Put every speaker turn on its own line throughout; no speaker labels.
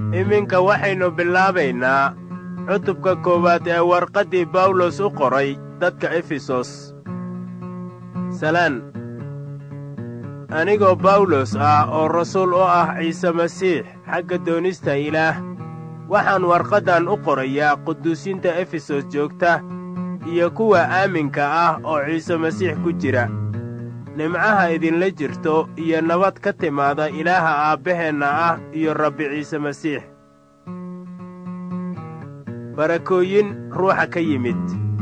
iminka waxaynu bilaabaynaa cutubka 1 ee warqaddii bawlos u qoray dadka efesos. salaan. anigoo bawlos ah oo rasuul u ah ciise masiix xagga doonista ilaah, waxaan warqaddan u qorayaa quduusinta efesos joogta iyo kuwa aaminka ah oo ciise masiix ku jira. nimcaha idinla jirto iyo nabad ka timaada ilaaha aabbaheenna ah iyo Rabbi ciise masiix. barakooyin ruuxa ka yimid.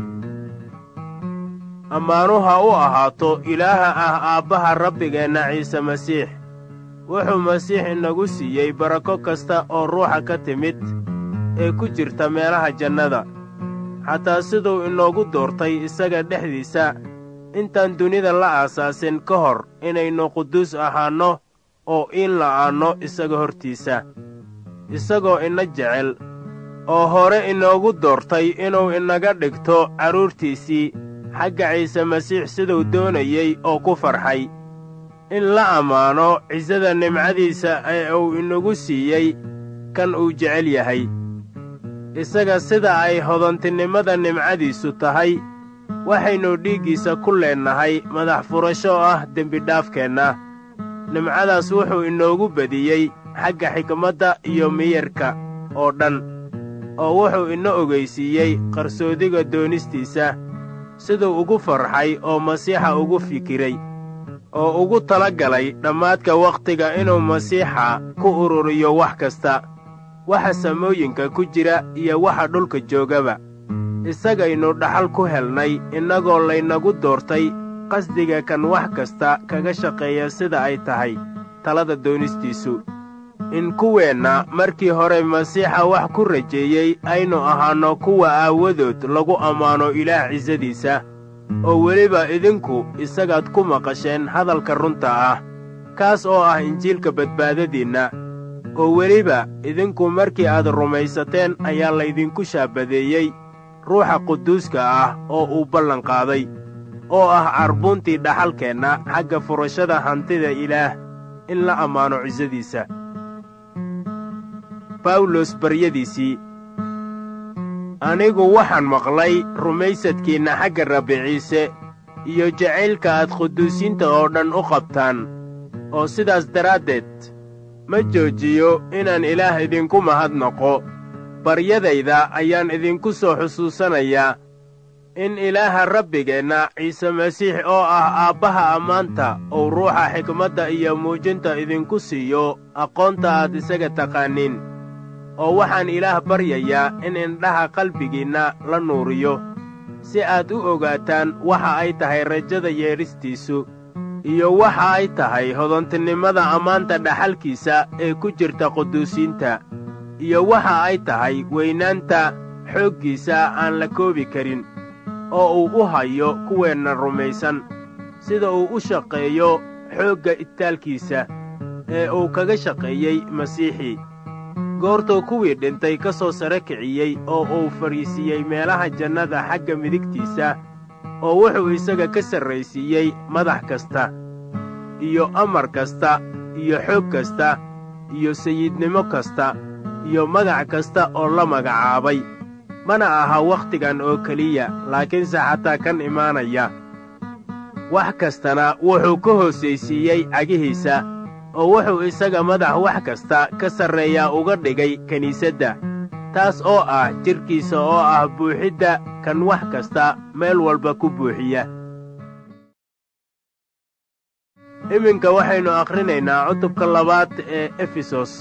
ammaanu ha u ahaato ilaaha ah aabbaha rabbigeenna ciise masiix. wuxuu masiix inagu siiyey barako kasta oo ruuxa ka timid ee ku jirta meelaha jannada, xataa siduu inoogu doortay isaga dhexdiisa intaan dunida la aasaasin ka hor inaynu quduus ahaanno oo iin la'aanno isaga hortiisa, isagoo ina jecel oo hore inoogu doortay inuu inaga dhigto carruurtiisii xagga ciise masiix siduu doonayey oo ku farxay in la ammaano cisada nimcadiisa ee uu inagu siiyey kan uu jecel yahay. isaga sida ay hodantinimada nimcadiisu tahay, waxaynu dhiiggiisa ku leennahay madax furasho ah dembidhaafkeenna. nimcadaas wuxuu inoogu badiyey xagga xikmadda iyo miyirka oo dhan, oo wuxuu ina ogaysiiyey qarsoodiga doonistiisa, siduu ugu farxay oo masiixa ugu fikiray, oo ugu tala galay dhammaadka wakhtiga inuu masiixa ku ururiyo wax kasta, waxa samooyinka ku jira iyo waxa dhulka joogaba. isagaynu dhaxal ku helnay innagoo laynagu doortay qasdiga kan wax kasta kaga shaqeeya sida ay tahay talada doonistiisu, in kuweenna markii hore masiixa wax ku rajeeyey aynu ahaanno kuwa aawadood lagu ammaano ilaah cisadiisa, oo weliba idinku isagaad ku maqasheen hadalka runta ah, kaas oo ah injiilka badbaadadiinna, oo weliba idinku markii aad rumaysateen ayaa laydinku shaabadeeyey ruuxa quduuska ah oo uu ballanqaaday, oo ah carbuuntii dhaxalkeenna xagga furashada hantida ilaah in la ammaano cisadiisa. bawlos baryadiisii. anigu waxaan maqlay rumaysadkiinna xagga Rabbi ciise iyo jacaylka aad quduusiinta oo dhan u qabtaan, oo sidaas daraaddeed ma joojiyo inaan ilaah idinku mahadnaqo. baryadayda ayaan idinku soo xusuusanayaa in ilaaha rabbigeenna ciise masiix oo ah aabbaha ammaanta uu ruuxa xikmadda iyo muujinta idinku siiyo aqoonta aad isaga taqaaniin. oo waxaan ilaah baryayaa in indhaha qalbigiinna la nuuriyo, si aad u ogaataan waxa ay tahay rajada yeedhistiisu, iyo waxa ay tahay hodantinimada ammaanta dhaxalkiisa ee ku jirta quduusiinta, iyo waxa ay tahay weynaanta xooggiisa aan la koobi karin, oo uu u hayo kuweenna rumaysan, sida uu u shaqeeyo xoogga itaalkiisa ee uu kaga shaqeeyey masiixii, goortuu kuwii dhintay ka soo sare kiciyey oo uu fadhiisiiyey meelaha jannada xagga midigtiisa, oo wuxuu isaga ka sarraysiiyey madax kasta iyo amar kasta iyo xoog kasta iyo sayidnimo kasta iyo magac kasta oo la magacaabay, mana aha wakhtigan oo keliya, laakiinse xataa kan imaanaya. wax kastana wuxuu ka hoosaysiiyey cagihiisa, oo wuxuu isaga madax wax kasta ka sarreeyaa uga dhigay kiniisadda, taas oo ah jidhkiisa oo ah buuxidda kan wax kasta meel walba ku buuxiya. iminka waxaynu akhrinaynaa cutubka 2 ee efesos.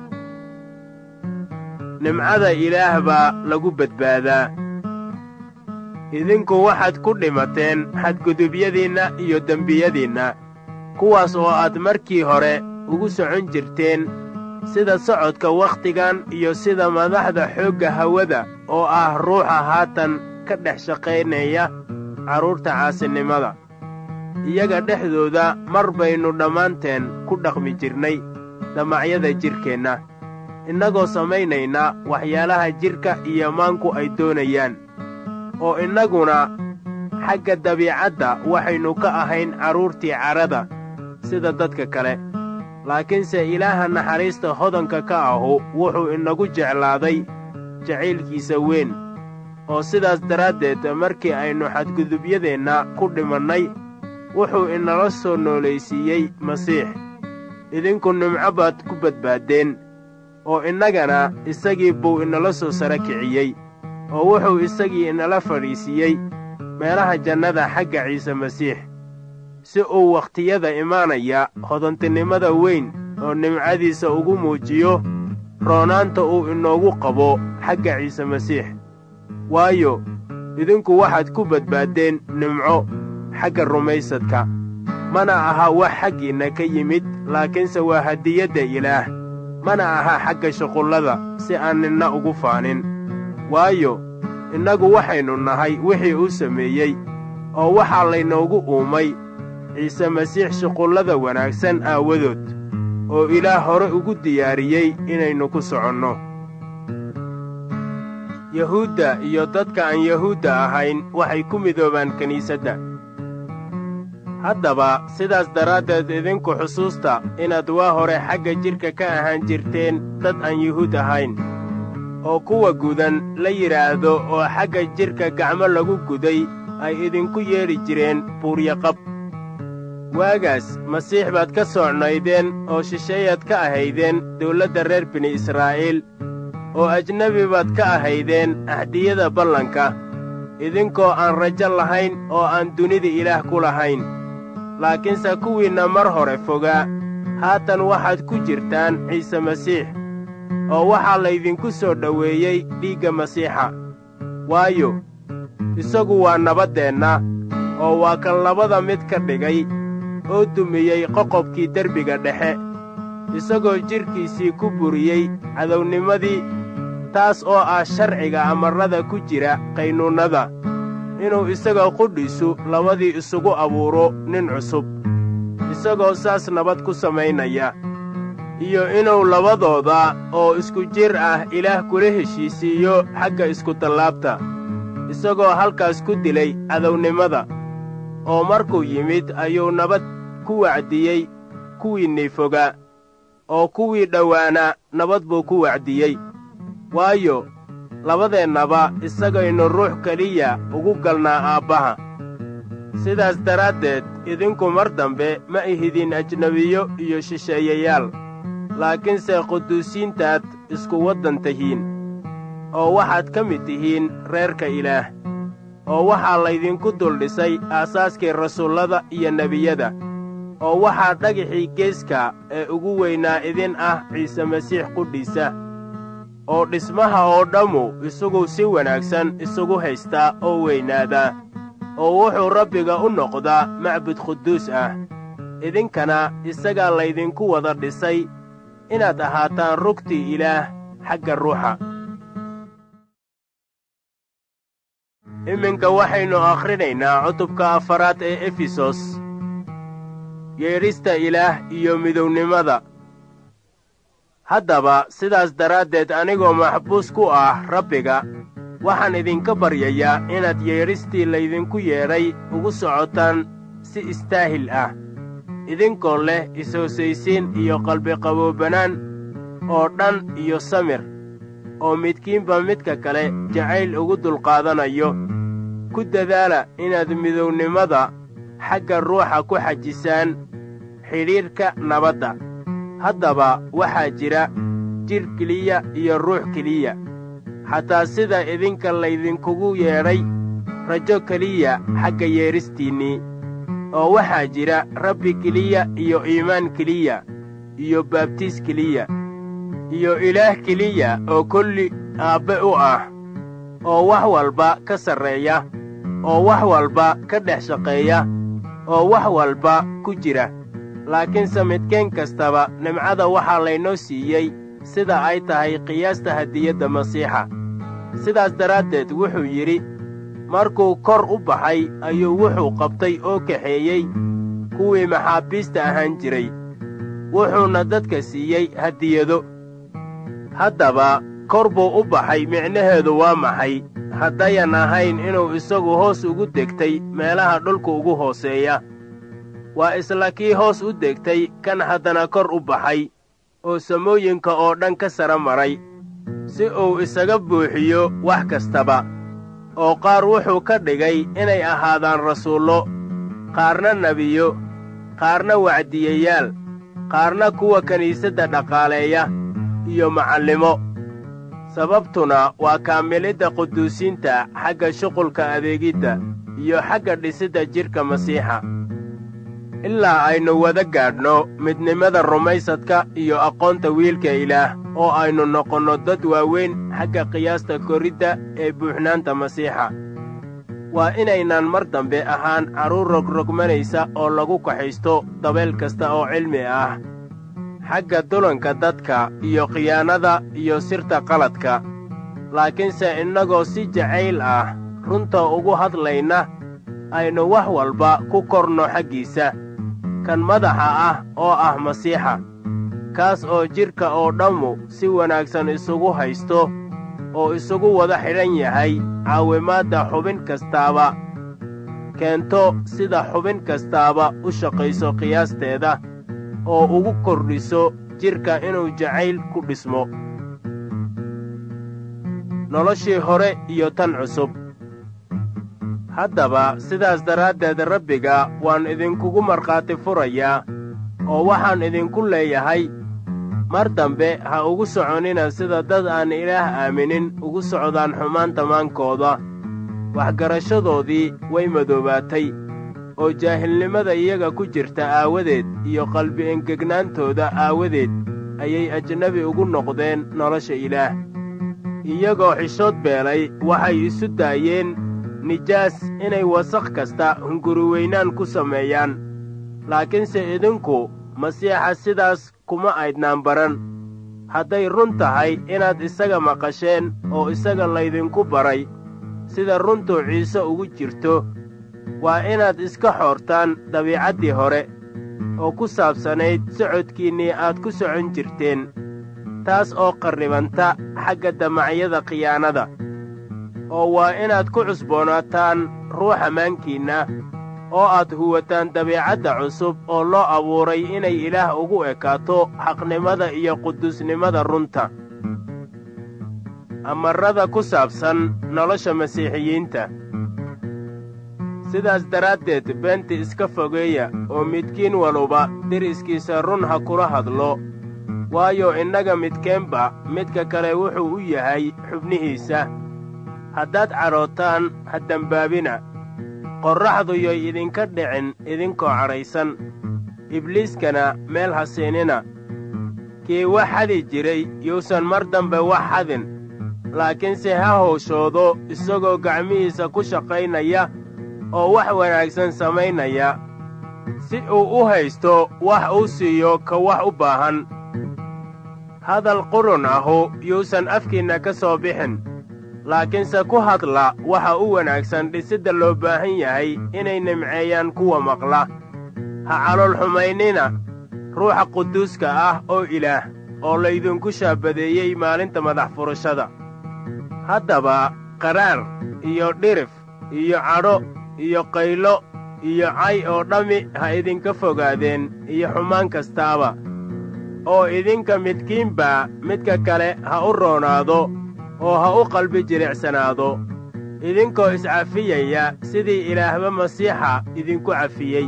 nimcada ilaah baa lagu badbaadaa. idinku waxaad ku dhimateen xadgudubyadiinna iyo dembiyadiinna, kuwaas oo aad markii hore ugu socon jirteen sida socodka wakhtigan iyo sida madaxda xoogga hawada oo ah ruuxa haatan ka dhex shaqaynaya carruurta caasinimada. iyaga dhexdooda mar baynu dhammaanteen ku dhaqmi jirnay damacyada jidhkeenna, innagoo samaynayna waxyaalaha jidhka iyo maanku ay doonayaan, oo innaguna xagga dabiicadda waxaynu ka ahayn carruurtii carrada sida dadka kale. laakiinse ilaaha naxariista hodanka ka ahu wuxuu inagu jeclaaday jacaylkiisa weyn, oo sidaas daraaddeed markii aynu xadgudubyadeenna ku dhimannay wuxuu inala soo noolaysiiyey masiix. idinku nimco baad ku badbaaddeen, oo innagana isagii buu inala soo sara kiciyey, oo wuxuu isagii inala fadhiisiiyey meelaha jannada xagga ciise masiix, si uu wakhtiyada imaanaya hodantinimada weyn oo nimcadiisa ugu muujiyo roonaanta uu inoogu qabo xagga ciise masiix. waayo idinku waxaad ku badbaaddeen nimco xagga rumaysadka, mana aha wax xaggiinna ka yimid, laakiinse waa hadiyadda ilaah, mana aha xagga shuqullada si aan ninna ugu faanin. waayo innagu waxaynu nahay wixii uu sameeyey, oo waxaa laynoogu uumay ciise masiix shuqullada wanaagsan aawadood, oo ilaah hore ugu diyaariyey inaynu ku soconno. yahuudda iyo dadka aan yahuudda ahayn waxay ku midoobaan kiniisadda. haddaba sidaas daraaddeed idinku xusuusta inaad waa hore xagga jidhka ka ahaan jirteen dad aan yuhuud ahayn, oo kuwa gudan la yidhaahdo oo xagga jidhka gacmo lagu guday ay idinku yeedhi jireen buuryaqab. waagaas masiix baad ka socnaydeen oo shisheeyaad ka ahaydeen dawladda reer bini israa'iil, oo ajnebi baad ka ahaydeen ahdiyada ballanka, idinkoo aan rajo lahayn oo aan dunida ilaah ku lahayn. laakiinse kuwiinna mar hore fogaa haatan waxaad ku jirtaan ciise masiix, oo waxaa laydinku soo dhoweeyey dhiigga masiixa. waayo isagu waa nabaddeenna, oo waa kan labada mid ka dhigay oo dumiyey qoqobkii derbiga dhexe, isagoo jidhkiisii ku buriyey cadownimadii, taas oo ah sharciga amarrada ku jira qaynuunnada, inuu isaga qudhiisu labadii isugu abuuro nin cusub, isagoo saas nabad ku samaynaya, iyo inuu labadooda oo isku jir ah ilaah kula heshiisiiyo xagga iskutallaabta, isagoo halkaas ku dilay cadownimada, oo markuu yimid ayuu nabad ku wacdiyey kuwiinnii fogaa, oo kuwii dhowaana nabad buu ku wacdiyey. waayo labadeennaba isagaynu ruux keliya ugu galnaa Aabbaha. sidaas daraaddeed idinku mar dambe ma ihidin ajnebiyo iyo shisheeyayaal, laakiinse quduusiintaad isku waddan tihiin, oo waxaad ka mid tihiin reerka ilaah, oo waxaa laydinku duldhisay aasaaskii rasuullada iyo nebiyada, oo waxaa dhagixii geeska ee ugu weynaa idin ah ciise masiix qudhiisa, oo dhismaha oo dhammu isagu si wanaagsan isugu haystaa oo weynaadaa, oo wuxuu Rabbiga u noqdaa macbud quduus ah. idinkana isagaa laydinku wada dhisay inaad ahaataan rugtii ilaah xagga ruuxa. iminka waxaynu akhrinaynaa cutubka 4 ee Efesos. yeedhista ilaah iyo midownimada. haddaba sidaas daraaddeed anigoo maxbuus ku ah Rabbiga, waxaan idinka baryayaa inaad yeedhistii laydinku yeedhay ugu socotaan si istaahil ah, idinkoo leh is-hoosaysiin iyo qalbiqaboobanaan oo dhan iyo samir, oo midkiinba midka kale jacayl ugu dulqaadanayo. ku dadaala inaad midownimada xagga ruuxa ku xajisaan xidhiidhka nabadda. haddaba waxaa jira jidh keliya iyo ruux keliya, xataa sida idinka laydinkugu yeedhay rajo keliya xagga yeedhistiinnii, oo waxaa jira Rabbi keliya iyo iimaan keliya iyo baabtiis keliya, iyo Ilaah keliya oo kulli Aabbe u ah, oo wax walba ka sarreeya, oo wax walba ka dhex shaqeeya, oo wax walba ku jira. laakiinse midkeen kastaba nimcada waxaa laynoo siiyey sida ay tahay qiyaasta hadiyadda masiixa. sidaas daraaddeed wuxuu yidhi, markuu kor u baxay ayuu wuxuu qabtay oo kaxeeyey kuwii maxaabiista ahaan jiray, wuxuuna dadka siiyey hadiyado. haddaba kor buu u baxay micnaheedu waa maxay, haddayan ahayn inuu isagu hoos ugu degtay meelaha dhulka ugu hooseeya? waa isla kii hoos u degtay kan haddana kor u baxay oo samooyinka oo dhan ka sara maray si uu isaga buuxiyo wax kastaba, oo qaar wuxuu ka dhigay inay ahaadaan rasuullo, qaarna nebiyo, qaarna wacdiyayaal, qaarna kuwa kiniisadda dhaqaaleeya iyo macallimo. sababtuna waa kaamilidda quduusiinta xagga shuqulka adeegidda iyo xagga dhisidda jidhka masiixa, ilaa aynu wada gaadhno midnimada rumaysadka iyo aqoonta wiilka Ilaah, oo aynu noqonno dad waaweyn xagga qiyaasta koridda ee buuxnaanta masiixa. waa inaynaan mar dambe ahaan carruur rogrogmanaysa oo lagu kaxaysto dabeel kasta oo cilmi ah, xagga dulanka dadka iyo khiyaanada iyo sirta qaladka, laakiinse innagoo si jacayl ah runta ugu hadlayna aynu wax walba ku korno xaggiisa, kan madaxa ah oo ah masiixa, kaas oo jidhka oo dhammu si wanaagsan isugu haysto oo isugu wada xidhan yahay caawimaadda xubin kastaaba keento sida xubin kastaaba u shaqayso qiyaasteeda oo ugu kordhiso jidhka inuu jacayl ku dhismo. noloshii hore iyo tan cusub. haddaba sidaas daraaddeed rabbiga waan idinkugu markhaati furayaa oo waxaan idinku leeyahay, mar dambe ha ugu soconina sida dad aan Ilaah aaminin ugu socdaan xumaanta maankooda. waxgarashadoodii way madoobaatay, oo jaahilnimada iyaga ku jirta aawadeed iyo qalbi engegnaantooda aawadeed ayay ajnabi ugu noqdeen nolosha Ilaah. iyagoo xishood beelay waxay isu daayeen nijaas inay wasakh kasta hunguriweynaan ku sameeyaan, laakiinse idinku masiixa sidaas kuma aydnaan baran. hadday run tahay inaad isaga maqasheen oo isaga laydinku baray sida runtuu ciise ugu jirto, waa inaad iska xoortaan dabiicaddii hore oo ku saabsanayd socodkiinnii aad ku socon jirteen, taas oo qarribanta xagga damacyada khiyaanada, oo waa inaad ku cusboonaataan ruuxa maankiinna oo aad huwataan dabiicadda cusub oo loo abuuray inay Ilaah ugu ekaato xaqnimada iyo quduusnimada runta. amarrada ku saabsan nolosha masiixiyiinta. sidaas daraaddeed beenta iska fogeeya oo midkiin waluba deriskiisa run ha kula hadlo, waayo innaga midkeenba midka kale wuxuu u yahay xubnihiisa. haddaad cadhootaan ha dembaabina, qorraxdu yoy idinka dhicin idinkoo cadhaysan, ibliiskana meel ha siinina. kii wax xadi jiray yuusan mar dambe wax xadin, laakiinse ha howshoodo isagoo gacmihiisa ku shaqaynaya oo wax wanaagsan samaynaya, si uu u haysto wax uu siiyo ka wax u baahan. hadal qurun ahu yuusan afkiinna ka soo bixin, laakiinse ku hadla waxa u wanaagsan dhisidda loo baahan yahay inay nimceeyaan kuwa maqla. ha calool xumaynina ruuxa quduuska ah oo Ilaah oo laydinku shaabadeeyey maalinta madax furashada. haddaba qaraar iyo dhirif iyo cadho iyo qaylo iyo cay oo dhammi ha idinka fogaadeen iyo xumaan kastaaba, oo idinka midkiinba midka kale ha u roonaado oo ha u qalbi jilicsanaado, idinkoo iscafiyaya sidii Ilaahba masiixa idinku cafiyey.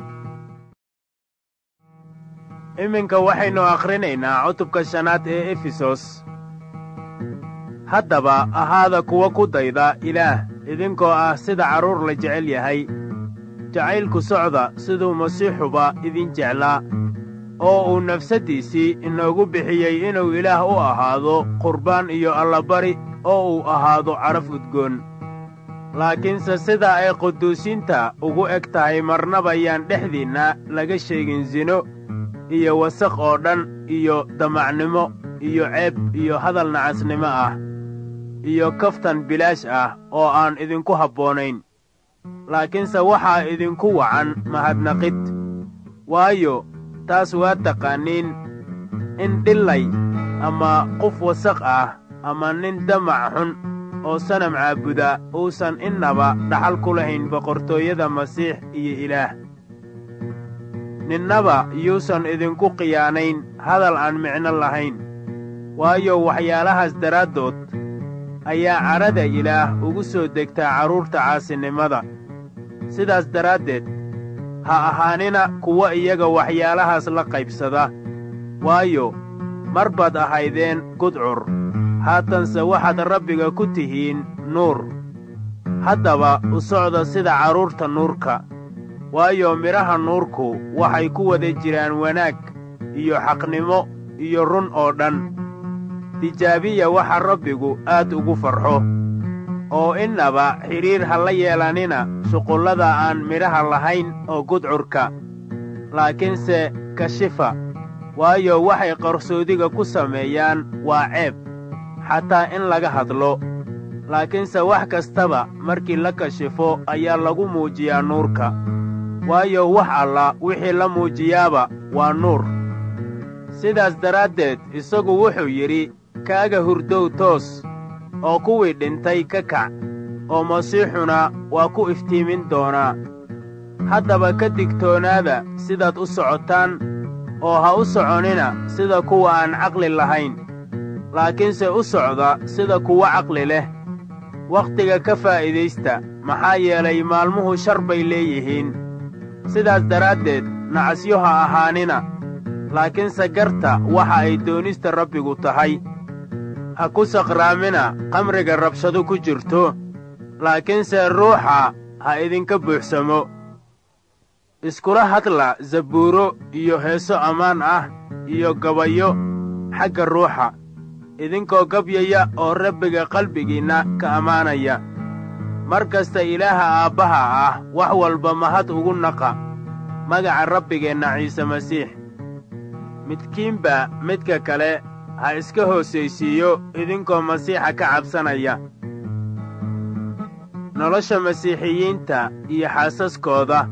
iminka waxaynu akhrinaynaa cutubka 5 ee Efesos. haddaba ahaada kuwa ku dayda Ilaah idinkoo ah sida carruur la jecel yahay. jacaylku socda siduu masiixuba idin jeclaa, oo uu nafsaddiisii inoogu bixiyey inuu Ilaah u ahaado qurbaan iyo allabari oo uu ahaado caraf udgoon. laakiinse sida ay quduusiinta ugu eg tahay marnaba yaan dhexdiinna laga sheegin sino iyo wasakh oo dhan iyo damacnimo iyo ceeb iyo hadal nacasnimo ah iyo kaftan bilaash ah oo aan idinku habboonayn. laakiinse waxaa idinku wacan mahadnaqid, waayo taas waa taqaaniin in dhillay ama qof wasakh ah ama nin damac xun oo sanam caabuda uusan innaba dhaxal ku lahayn boqortooyada masiix iyo Ilaah. ninnaba yuusan idinku khiyaanayn hadal aan micno lahayn, waayo waxyaalahaas daraaddood ayaa cadhada ilaah ugu soo degtaa carruurta caasinimada. sidaas daraaddeed ha ahaanina kuwa iyaga waxyaalahaas la qaybsada, waayo mar baad ahaydeen gudcur, haatanse waxaad Rabbiga ku tihiin nuur. haddaba u socda sida carruurta nuurka, waayo midhaha nuurku waxay ku wada jiraan wanaag iyo xaqnimo iyo run oo dhan. tijaabiya waxa Rabbigu aad ugu farxo, oo innaba xidhiir ha la yeelanina shuqullada aan midhaha lahayn oo gudcurka, laakiinse kashifa, waayo waxay qarsoodiga ku sameeyaan waa ceeb, xataa in laga hadlo. laakiinse wax kastaba markii la kashifo ayaa lagu muujiyaa nuurka, waayo wax alla wixii la muujiyaaba waa nuur. sidaas daraaddeed isagu wuxuu yidhi, kaaga hurdow toos, oo kuwii dhintay ka kac, oo masiixuna waa ku iftiimin doonaa. haddaba ka digtoonaada sidaad u socotaan, oo ha u soconina sida kuwa aan caqli lahayn, laakiinse u socda sida kuwa caqli leh. wakhtiga ka faa'iidaysta, maxaa yeelay maalmuhu shar bay leeyihiin. sidaas daraaddeed nacasyo ha ahaanina, laakiinse garta waxa ay doonista Rabbigu tahay. ha ku saqraamina qamriga rabshadu ku jirto, laakiinse ruuxa ha idinka buuxsamo. iskula hadla zabuuro iyo heeso ammaan ah iyo gabayo xagga ruuxa, idinkoo gabyaya oo Rabbiga qalbigiinna ka ammaanaya. mar kasta Ilaaha Aabbaha ah wax walba mahad ugu naqa magaca Rabbigeenna Ciise Masiix. midkiinba midka kale ha iska hoosaysiiyo idinkoo Masiixa ka cabsanaya. nolosha Masiixiyiinta iyo xaasaskooda.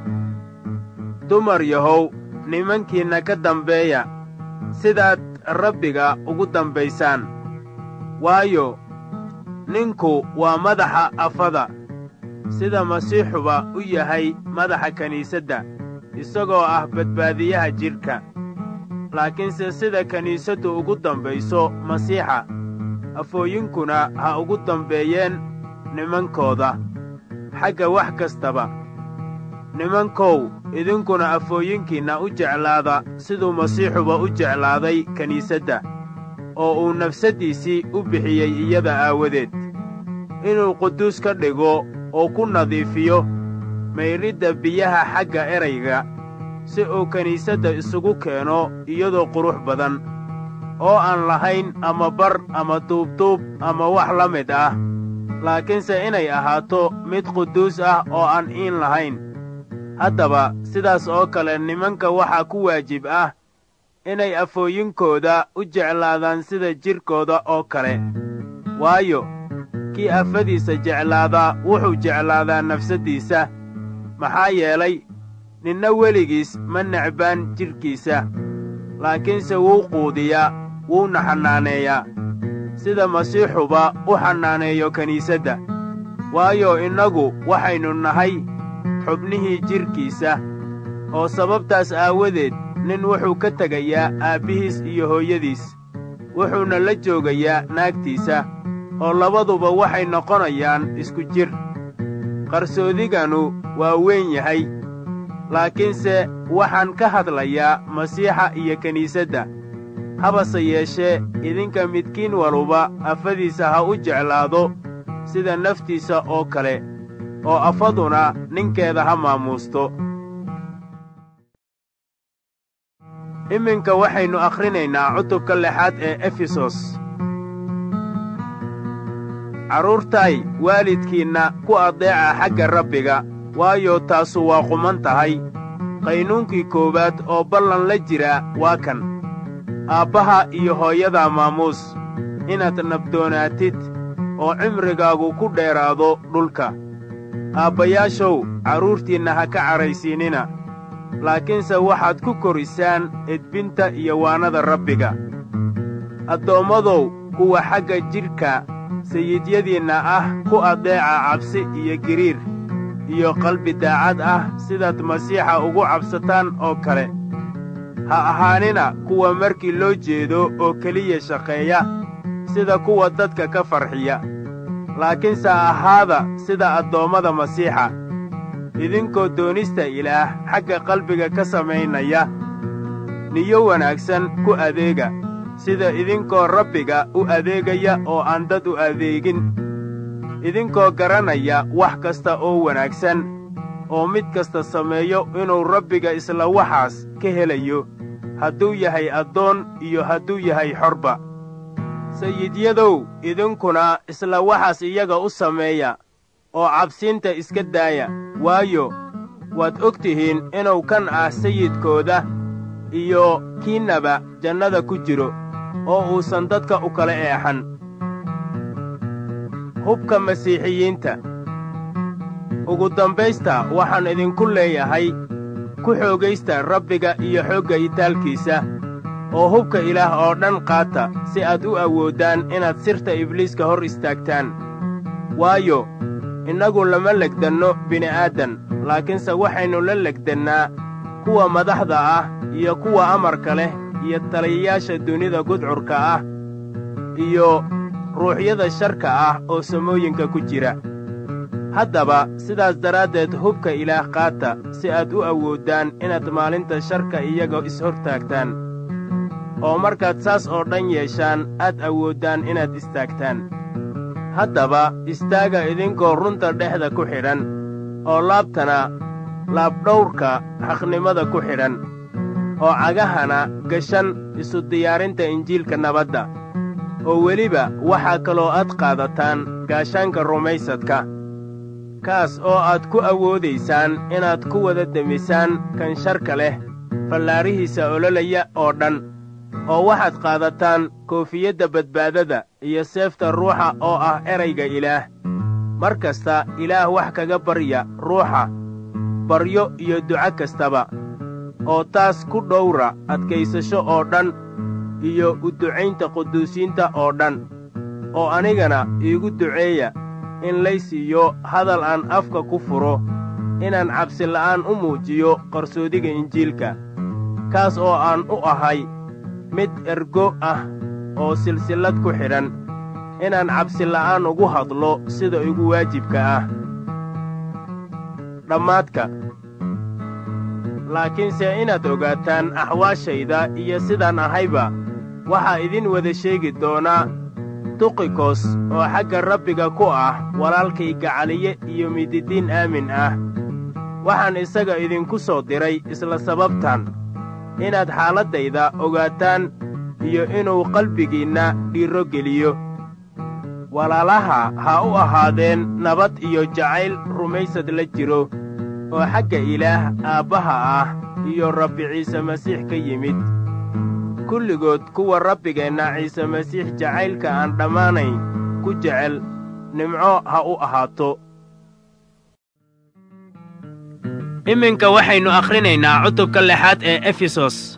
dumar yahow, nimankiinna ka dambeeya sidaad Rabbiga ugu dambaysaan, waayo ninku waa madaxa afada, sida Masiixuba u yahay madaxa kiniisadda, isagoo ah badbaadiyaha jidhka. laakiinse sida kiniisaddu ugu dambayso Masiixa, afooyinkuna ha ugu dambeeyeen nimankooda xagga wax kastaba. nimankow, idinkuna afooyinkiinna u jeclaada siduu Masiixuba u jeclaaday kiniisadda, oo uu nafsaddiisii u bixiyey iyada aawadeed, inuu quduus ka dhigo oo ku nadiifiyo maydhidda biyaha xagga erayga, si uu kiniisadda isugu keeno iyadoo qurux badan, oo aan lahayn ama bar ama duubduub ama wax la mid ah, laakiinse inay ahaato mid quduus ah oo aan iin lahayn. haddaba sidaas oo kale nimanka waxaa ku waajib ah inay afooyinkooda u jeclaadaan sida jidhkooda oo kale, waayo kii afadiisa jeclaadaa wuxuu jeclaadaa nafsaddiisa. maxaa yeelay ninna weligiis ma necbaan jidhkiisa, laakiinse wuu quudiyaa wuuna xannaaneeyaa, sida Masiixuba u xannaaneeyo kiniisadda. waayo innagu waxaynu nahay xubnihii jidhkiisa, oo sababtaas aawadeed nin wuxuu ka tegayaa aabbihiis iyo hooyadiis, wuxuuna la joogayaa naagtiisa, oo labaduba waxay noqonayaan isku jir. qarsoodiganu waa weyn yahay, laakiinse waxaan ka hadlayaa Masiixa iyo kiniisadda. habase yeeshee idinka midkiin waluba afadiisa ha u jeclaado sida naftiisa oo kale, oo afaduna ninkeeda ha maamuusto. iminka waxaynu akhrinaynaa cutubka 6 ee Efesos. carruurtay, waalidkiinna ku adeeca xagga Rabbiga, waayo taasu waa quman tahay. qaynuunkii koowaad oo ballan la jira waa kan: aabbaha iyo hooyada maamuus, inaad nabdoonaatid oo cimrigaagu ku dheeraado dhulka. aabbayaashow, carruurtiinna ha ka cadhaysiinina, laakiinse waxaad ku korisaan edbinta iyo waanada Rabbiga. addoommadow, kuwa xagga jidhka sayidyadiinna ah ku adeeca cabsi iyo giriir, iyo qalbi daacad ah sidaad masiixa ugu cabsataan oo kale. Ha ahaanina kuwa markii loo jeedo oo keliya shaqeeya sida kuwa dadka ka farxiya, laakiinse ahaada sida addoommada masiixa, idinkoo doonista Ilaah xagga qalbiga ka samaynaya, niyo wanaagsan ku adeega, sida idinkoo Rabbiga u adeegaya oo aan dad u adeegin, idinkoo garanaya wax kasta oo wanaagsan, oo mid kasta sameeyo inuu Rabbiga isla waxaas ka helayo, hadduu yahay addoon iyo hadduu yahay xorba. sayidyadow, idinkuna isla waxaas iyaga u sameeya, oo cabsiinta iska daaya, waayo waad og tihiin inuu kan ah sayidkooda iyo kiinnaba jannada ku jiro, oo uusan dadka u kala eexan. Hubka masiixiyiinta. Ugu dambaysta waxaan idinku leeyahay, ku xoogaysta Rabbiga iyo xoogga itaalkiisa, oo hubka Ilaah oo dhan qaata si aad u awooddaan inaad sirta Ibliiska hor istaagtaan. Waayo innagu lama legdanno bini'aadan, laakiinse waxaynu la legdannaa kuwa madaxda ah iyo kuwa amarka leh iyo taliyayaasha dunida gudcurka ah iyo ruuxyada sharka ah oo samooyinka ku jira. Haddaba sidaas daraaddeed hubka Ilaah qaata si aad u awooddaan inaad maalinta sharka iyaga ishortaagtaan, oo markaad saas oo dhan yeeshaan aad awooddaan inaad istaagtaan. Haddaba istaaga idinkoo runta dhexda ku xidhan, oo laabtana laabdhawrka xaqnimada ku xidhan, oo cagahana gashan isu diyaarinta Injiilka nabadda, oo weliba waxaa kaloo aad qaadataan gaashaanka rumaysadka, kaas oo aad ku awoodaysaan inaad ku wada demisaan kan sharka leh fallaarihiisa ololaya oo dhan, oo waxaad qaadataan koofiyadda badbaadada iyo seefta ruuxa oo ah erayga Ilaah. Mar kasta Ilaah wax kaga barya ruuxa, baryo iyo duco kastaba, oo taas ku dhowra adkaysasho oo dhan iyo u ducaynta quduusiinta oo dhan. Oo anigana iigu duceeya in lay siiyo hadal aan afka ku furo, inaan cabsi la'aan u muujiyo qarsoodiga Injiilka, kaas oo aan u ahay mid ergo ah oo silsillad ku xidhan, inaan cabsi la'aan ugu hadlo sida igu waajibka ah. Dhammaadka. Laakiinse inaad ogaataan axwaashayda iyo sidaan ahayba, waxaa idin wada sheegi doonaa Tuqikos oo xagga Rabbiga ku ah walaalkay gacaliye iyo mididiin aamin ah. Waxaan isaga idinku soo diray isla sababtan, inaad xaaladdayda ogaataan iyo inuu qalbigiinna dhiiro geliyo. Walaalaha ha u ahaadeen nabad iyo jacayl rumaysad la jiro, oo xagga Ilaah Aabbaha ah iyo Rabbi Ciise Masiix ka yimid. Kulligood kuwa Rabbigeenna Ciise Masiix jacaylka aan dhammaanayn ku jecel, nimco ha u ahaato. Iminka waxaynu akhrinaynaa cutubka 6 ee Efesos.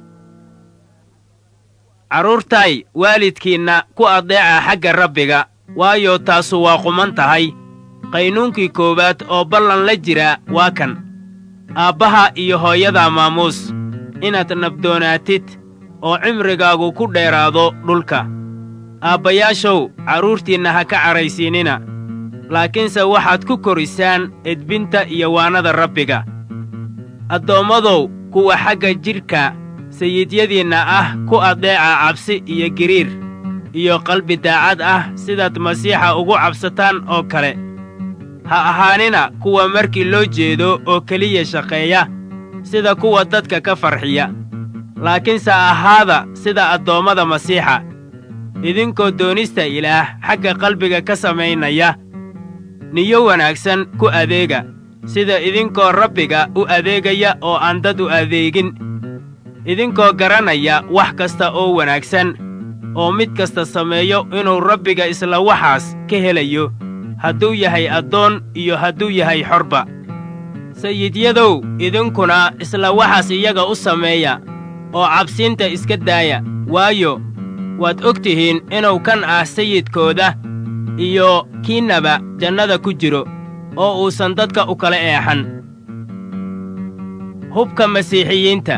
Carruurtay, waalidkiinna ku adeeca xagga Rabbiga, waayo taasu waa quman tahay. Qaynuunkii koowaad oo ballan la jira waa kan: aabbaha iyo hooyada maamuus, inaad nabdoonaatid oo cimrigaagu ku dheeraado dhulka. Aabbayaashow, carruurtiinna ha ka caraysiinina, laakiinse waxaad ku korisaan edbinta iyo waanada Rabbiga. Addoommadow, kuwa xagga jidhka sayidyadiinna ah ku adeeca cabsi iyo giriir iyo qalbi daacad ah sidaad Masiixa ugu cabsataan oo kale. Ha ahaanina kuwa markii loo jeedo oo keliya shaqeeya sida kuwa dadka ka farxiya, laakiinse ahaada sida addoommada Masiixa, idinkoo doonista Ilaah xagga qalbiga ka samaynaya, niyo wanaagsan ku adeega, sida idinkoo Rabbiga u adeegaya oo aan dad u adeegin, idinkoo garanaya wax kasta oo wanaagsan, oo mid kasta sameeyo inuu Rabbiga isla waxaas ka helayo, hadduu yahay addoon iyo hadduu yahay xorba. Sayidyadow, idinkuna isla waxaas iyaga u sameeya, oo cabsiinta iska daaya, waayo waad og tihiin inuu kan ah sayidkooda iyo kiinnaba jannada ku jiro, oo uusan dadka u kala eexan. Hubka Masiixiyiinta.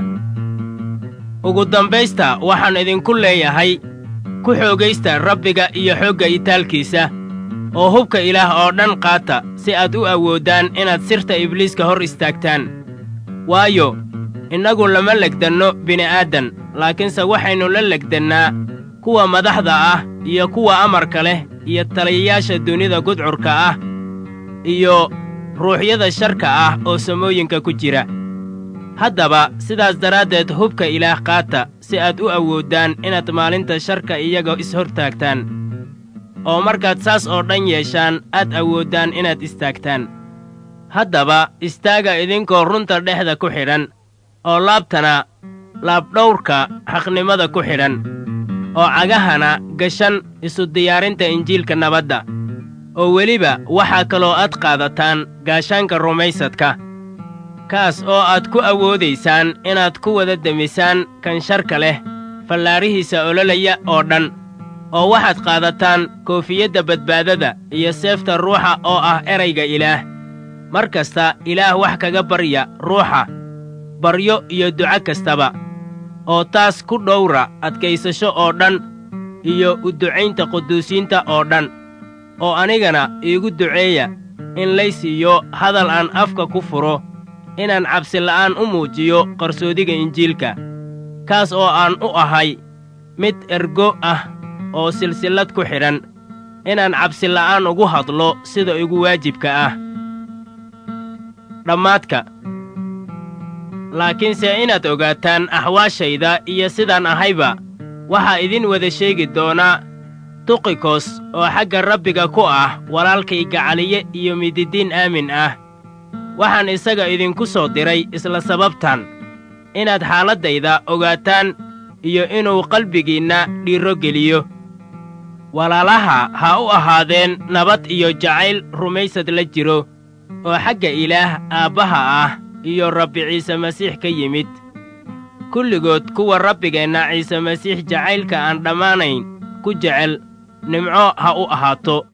Ugu dambaysta waxaan idinku leeyahay ku xoogaysta Rabbiga iyo xoogga itaalkiisa, oo hubka Ilaah oo dhan qaata si aad u awoodaan inaad sirta Ibliiska hor istaagtaan. Waayo, innagu lama legdanno bini'aadan, laakiinse waxaynu la legdannaa kuwa madaxda ah iyo kuwa amarka leh iyo taliyayaasha dunida gudcurka ah iyo ruuxyada sharka ah oo samooyinka ku jira. Haddaba sidaas daraaddeed hubka Ilaah qaata si aad u awoodaan inaad maalinta sharka iyaga is-hortaagtaan, oo markaad saas oo dhan yeeshaan aad awoodaan inaad istaagtaan. Haddaba istaaga idinkoo runta dhexda ku xidhan, oo laabtana laabdhawrka xaqnimada ku xidhan, oo cagahana gashan isu diyaarinta Injiilka nabadda, oo weliba waxaa kaloo aad qaadataan gaashaanka rumaysadka, kaas oo aad ku awoodaysaan inaad ku wada demisaan kan sharka leh fallaarihiisa ololaya oo dhan, oo waxaad qaadataan koofiyadda badbaadada iyo seefta ruuxa oo ah erayga Ilaah. Mar kasta Ilaah wax kaga barya ruuxa, baryo iyo duco kastaba, oo taas ku dhowra adkaysasho oo dhan iyo u ducaynta quduusiinta oo dhan. Oo anigana iigu duceeya in lay siiyo hadal aan afka ku furo, inaan cabsi la'aan u muujiyo qarsoodiga Injiilka, kaas oo aan u ahay mid ergo ah oo silsillad ku xidhan, inaan cabsi la'aan ugu hadlo sida igu waajibka ah. Dhammaadka. Laakiinse inaad ogaataan axwaashayda iyo sidaan ahayba, waxaa idin wada sheegi doonaa Tukhikos oo xagga Rabbiga ku ah walaalkay gacaliye iyo mididiin aamin ah. Waxaan isaga idinku soo diray isla sababtan, inaad xaaladdayda ogaataan iyo inuu qalbigiinna dhiirro geliyo. Walaalaha ha u ahaadeen nabad iyo jacayl rumaysad la jiro, oo xagga Ilaah Aabbaha ah iyo Rabbi Ciise Masiix ka yimid. Kulligood kuwa Rabbigeenna Ciise Masiix jacaylka aan dhammaanayn ku jecel, nimco ha u ahaato.